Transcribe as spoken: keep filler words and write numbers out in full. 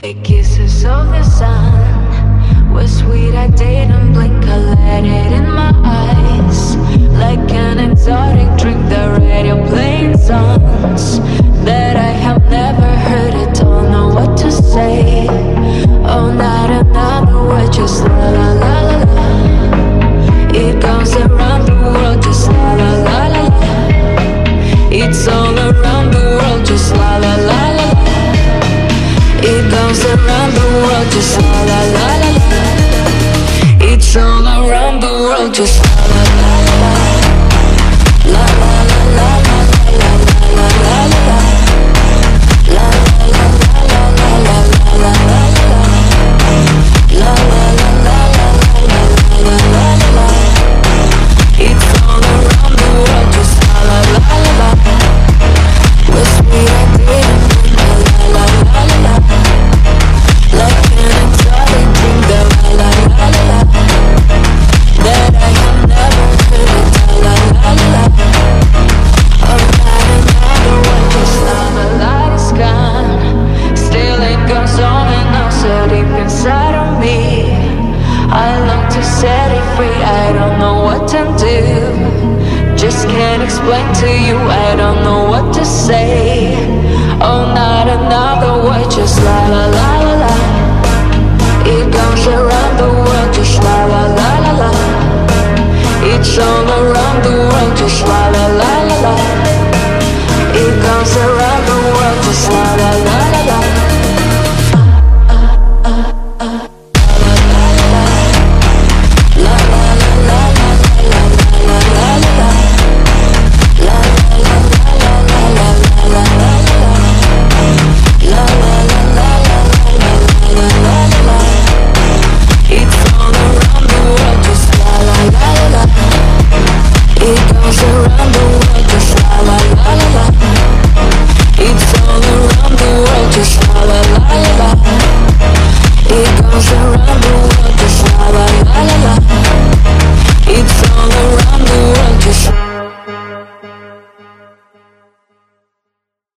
The kisses of the sun were sweet, I didn't blink, I let it in my eyes. Like an exotic drink, the radio playing songs that I have never heard, I don't know what to say. Oh, not another word, just la la la la la. It goes around the world, just la la la la la. It's all around the world, just la la la la la. It goes around the world, just la la la la la. It's all around the world, just la la la la la. La la la la la la la la la la. La la la la la la la la la la. La la la la la la la la la la. It's all around the world, just la la la la la. We're sweet and bitter, la la la la la. Like an exotic dream, the la la la la la. That I have never heard, the la la la la. Oh, not another one, just la la la is gone. Still it goes on and on, so deep inside of me. I long to set it free, I don't know what to do. Just can't explain to you, I don't know what to say. Oh, not another word, just la la la la la. It goes around the world, just la la la la la. It's all around the world, just la la la la la. It goes around the world, just la la la la la.